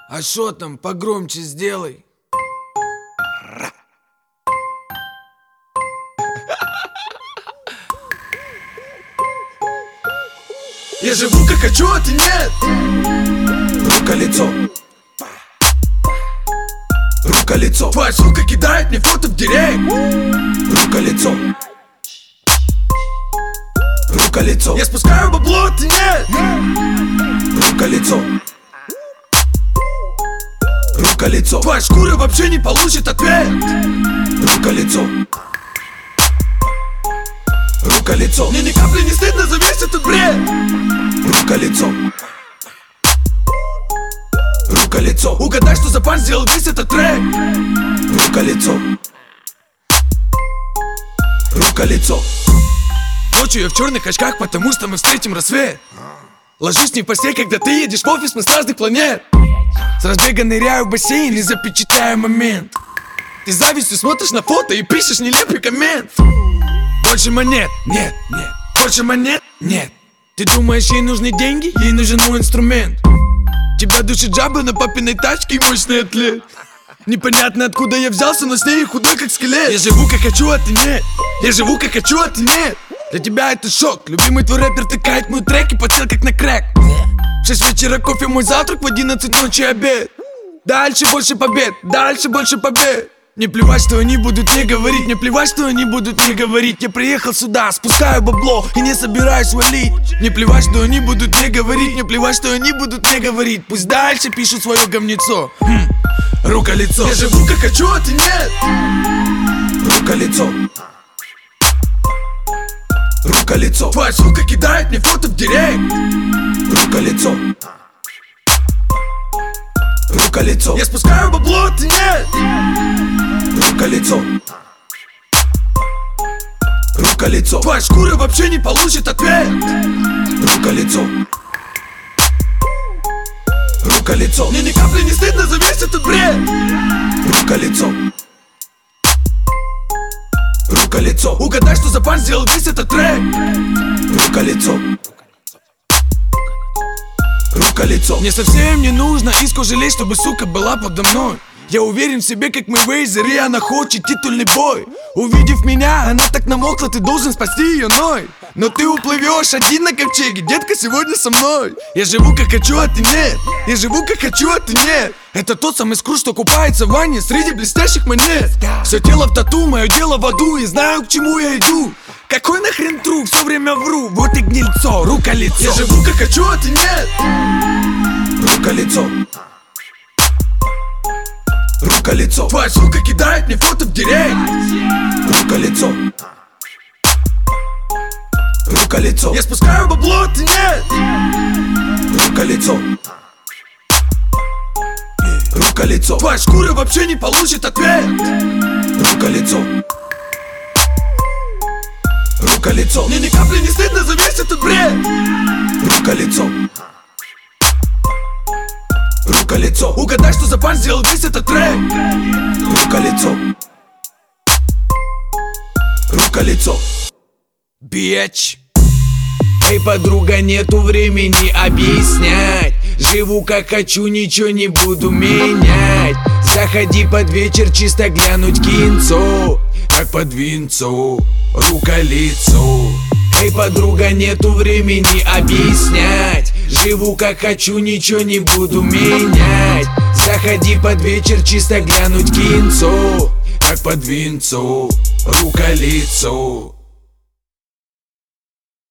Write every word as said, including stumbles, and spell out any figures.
А шо там, погромче сделай. Я живу как хочу, а ты нет. Рука-лицо. Рука-лицо. Твоя сука кидает мне фото в директ. Рука-лицо. Рука-лицо. Я спускаю бабло, а ты нет. Рука-лицо. Рука-лицо. Твоя шкура вообще не получит ответ. Рука-лицо. Рука-лицо. Мне ни капли не стыдно за весь этот бред. Рука-лицо. Рука-лицо. Угадай, что за пан сделал весь этот трек. Рука-лицо. Рука-лицо. Ночью я в черных очках, потому что мы встретим рассвет. Ложусь не в постель, когда ты едешь в офис, мы с разных планет. С разбега ныряю в бассейн и запечатляю момент. Ты завистью смотришь на фото и пишешь нелепый коммент. Больше монет, нет, нет. Больше монет, нет. Ты думаешь, ей нужны деньги? Ей нужен мой инструмент. Тебя душит жаба на папиной тачке и мощный атлет. Непонятно откуда я взялся, но с ней худой как скелет. Я живу как хочу, а ты нет. Я живу как хочу, а ты нет. Для тебя это шок. Любимый твой рэпер тыкает мой трек и подсел как на крэк. В шесть вечера кофе мой завтрак, в одиннадцать ночи обед. Дальше больше побед, дальше больше побед. Не плевать, что они будут мне говорить, не плевать, что они будут мне говорить. Я приехал сюда, спускаю бабло и не собираюсь валить. Не плевать, что они будут мне говорить, не плевать, что они будут мне говорить. Пусть дальше пишут свое говнецо. хм. Рука-лицо. Я живу как хочу, а ты нет. Рука-лицо. Рука-лицо. Твоя сука кидает мне фото в директ. Рука-лицо. Рука-лицо. Я спускаю бабло, а ты нет. Рука-лицо. Рука-лицо. Твоя шкура вообще не получит ответ. Рука-лицо. Рука-лицо. Мне ни капли не стыдно за весь этот бред. Рука-лицо. Рука-лицо. Угадай, что за пан сделал весь этот трек. Рука-лицо. Рука-лицо. Мне совсем не нужно иску жалеть, чтобы сука была подо мной. Я уверен в себе, как Мэйвезер, и она хочет титульный бой. Увидев меня, она так намокла, ты должен спасти ее ной. Но ты уплывешь один на ковчеге, детка, сегодня со мной. Я живу как хочу, а ты нет. Я живу как хочу, а ты нет. Это тот самый скрут, что купается в ванне среди блестящих монет. Все тело в тату, мое дело в аду, и знаю, к чему я иду. Какой нахрен тру, все время вру, вот и гнильцо, рука-лицо. Я живу как хочу, а ты нет. Рука-лицо. Рука-лицо. Твоя сука кидает мне фото в директ. Рука-лицо. Рука-лицо. Я спускаю бабло, а ты нет. Рука-лицо. Рука-лицо. Твоя шкура вообще не получит ответ. Рука-лицо. Рука-лицо. Мне ни капли не стыдно за весь этот бред. Рука-лицо. Рука-лицо. Угадай, что за пан сделал весь этот трек. Рука-лицо. Рука-лицо. Бич. Эй, подруга, нету времени объяснять. Живу как хочу, ничего не буду менять. Заходи под вечер, чисто глянуть кинцо. Как под винцо, рука-лицо. Эй, подруга, нету времени объяснять. Живу как хочу, ничего не буду менять. Заходи под вечер, чисто глянуть кинцо. Как под винцо, рука-лицо.